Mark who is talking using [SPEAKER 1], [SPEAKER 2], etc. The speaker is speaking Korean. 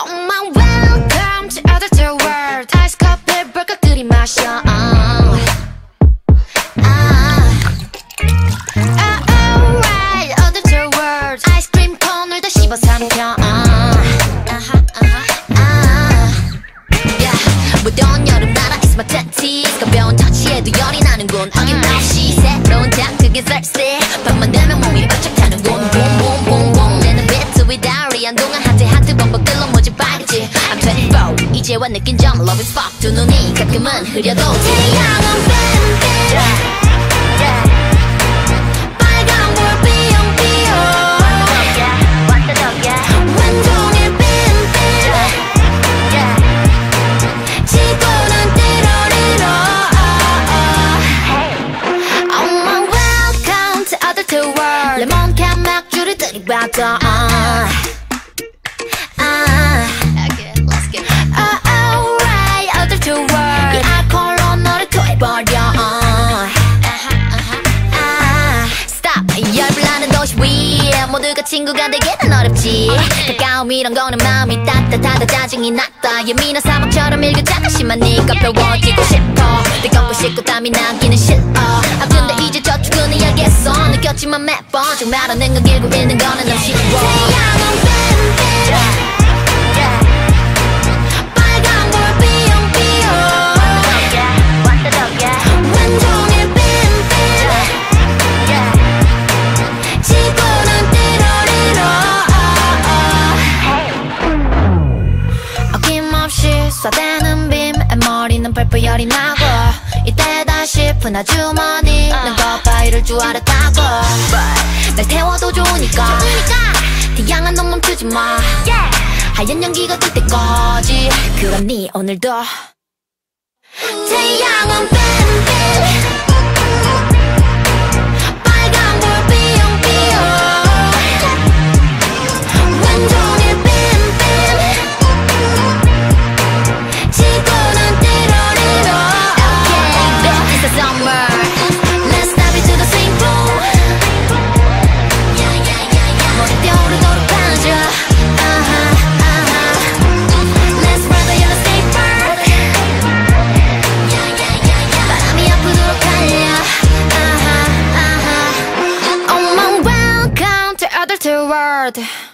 [SPEAKER 1] Oh my welcome to other world. 아이스 커피 벌컥 들이마셔. Alright, other world. 아이스크림 콘을 더 씹어 삼켜. 무더운 여름 나라 is my tactics. 가벼운 터치에도 열이 나는군. 어김없이 새로운 자극에 thirsty. 밤만 되면 몸이 바짝 타는군. Boom boom boom boom. 내는 비트 위다리 한동안 하트 범벅들로 모집 빨갛지. I'm 24 이제와 느낀 점 love is fuck. 두 눈이 가끔은 흐려도 태양은 뱀뱀. 빨간 불 삐용삐용. 완종일 뱀뱀. 지구는 띠로리로. Oh my welcome to other world. 레몬캔 맥주를 들이받아. Alright, other world. 이 알코올로 너를 토해버려. Stop, 열불나는 도시 위에 모두가 친구가 되기는 어렵지. 가까움 이런 거는 마음이 따뜻하다 짜증이 났다. 예민한 사막처럼 일교차가 심한 네가 배워지고 싶어. 뜨겁고 싶고 땀이 나기는 싫어. 아 근데 이제 저축은 해야겠어. 느꼈지만 매번 정말 않는 건 길고 있는 거는 너무 쉬워. 태양은 뱀뱀. 빨간 불 삐용삐용. 완종일 뱀뱀. 지구는 띠로리로. 어김없이 쏴대는 빔에 머리는 펄펄 열이 나고. 이때다 싶은 아주머니는 겉바 이럴 줄 알았다고. 날 태워도 좋으니까 태양아 너 멈추지 마. 하얀 연기가 뜰 때까지. 그럼 네 오늘도 태양은 뱀뱀. 빨간 불 삐용삐용. 완종일 뱀뱀. 지구는 띠로리로. Okay, this is the summer. Let's dive into the same pool. 머리 떠오르도록 가자. Let's ride the yellow state park. 바람이 아프도록 달려. Oh my welcome to other world.